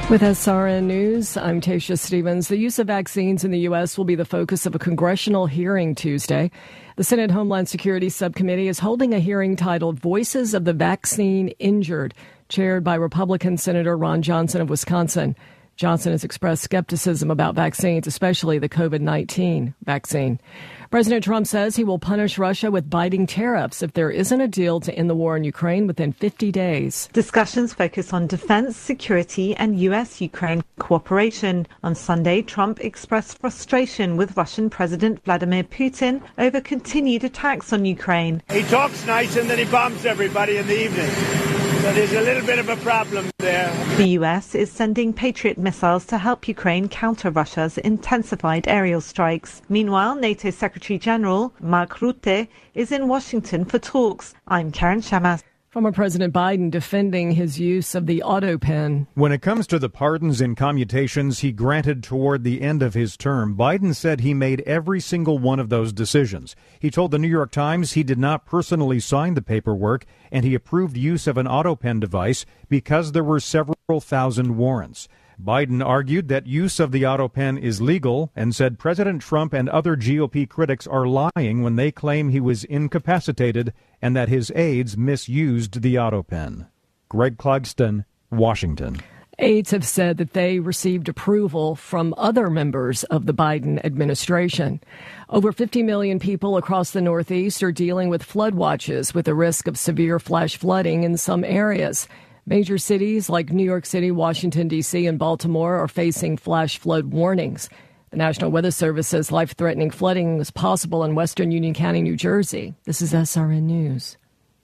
With SRN News, I'm Tasha Stevens. The use of vaccines in the U.S. will be the focus of a congressional hearing Tuesday. The Senate Homeland Security Subcommittee is holding a hearing titled Voices of the Vaccine Injured, chaired by Republican Senator Ron Johnson of Wisconsin. Johnson has expressed skepticism about vaccines, especially the COVID-19 vaccine. President Trump says he will punish Russia with biting tariffs if there isn't a deal to end the war in Ukraine within 50 days. Discussions focus on defense, security, and U.S.-Ukraine cooperation. On Sunday, Trump expressed frustration with Russian President Vladimir Putin over continued attacks on Ukraine. He talks nice and then he bombs everybody in the evening. So there's a little bit of a problem there. The U.S. is sending Patriot missiles to help Ukraine counter Russia's intensified aerial strikes. Meanwhile, NATO Secretary General Mark Rutte is in Washington for talks. I'm Karen Shamas. Former President Biden defending his use of the auto pen. When it comes to the pardons and commutations he granted toward the end of his term, Biden said he made every single one of those decisions. He told the New York Times he did not personally sign the paperwork, and he approved use of an auto pen device because there were several thousand warrants. Biden argued that use of the auto pen is legal and said President Trump and other GOP critics are lying when they claim he was incapacitated and that his aides misused the auto pen. Greg Clugston, Washington. Aides have said that they received approval from other members of the Biden administration. Over 50 million people across the Northeast are dealing with flood watches with the risk of severe flash flooding in some areas. Major cities like New York City, Washington, D.C., and Baltimore are facing flash flood warnings. The National Weather Service says life-threatening flooding is possible in western Union County, New Jersey. This is SRN News.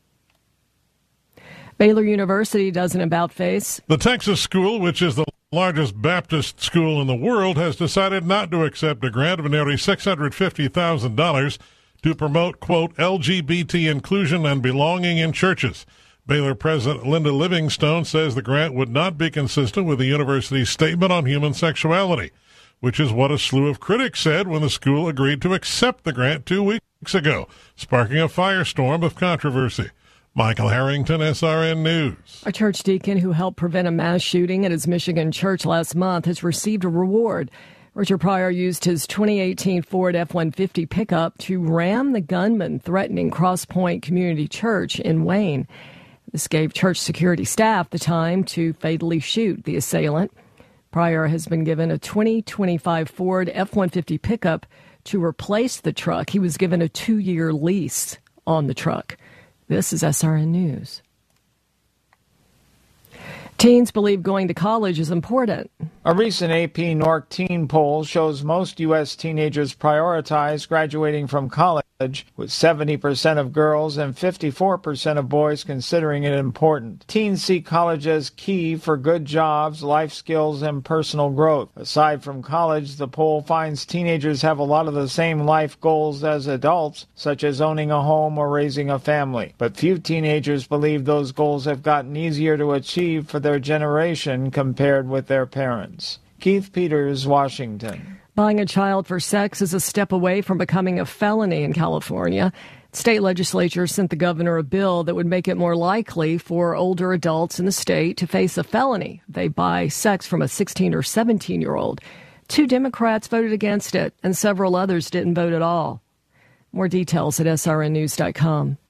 Baylor University does an about-face. The Texas school, which is the largest Baptist school in the world, has decided not to accept a grant of nearly $650,000 to promote, quote, LGBT inclusion and belonging in churches. Baylor President Linda Livingstone says the grant would not be consistent with the university's statement on human sexuality, which is what a slew of critics said when the school agreed to accept the grant 2 weeks ago, sparking a firestorm of controversy. Michael Harrington, SRN News. A church deacon who helped prevent a mass shooting at his Michigan church last month has received a reward. Richard Pryor used his 2018 Ford F-150 pickup to ram the gunman threatening Cross Point Community Church in Wayne. This gave church security staff the time to fatally shoot the assailant. Pryor has been given a 2025 Ford F-150 pickup to replace the truck. He was given a 2-year lease on the truck. This is SRN News. Teens believe going to college is important. A recent AP NORC teen poll shows most U.S. teenagers prioritize graduating from college, with 70% of girls and 54% of boys considering it important. Teens see college as key for good jobs, life skills, and personal growth. Aside from college, the poll finds teenagers have a lot of the same life goals as adults, such as owning a home or raising a family. But few teenagers believe those goals have gotten easier to achieve for their generation compared with their parents. Keith Peters, Washington. Buying a child for sex is a step away from becoming a felony in California. State legislature sent the governor a bill that would make it more likely for older adults in the state to face a felony if they buy sex from a 16 or 17-year-old. 2 Democrats voted against it, and several others didn't vote at all. More details at srnnews.com.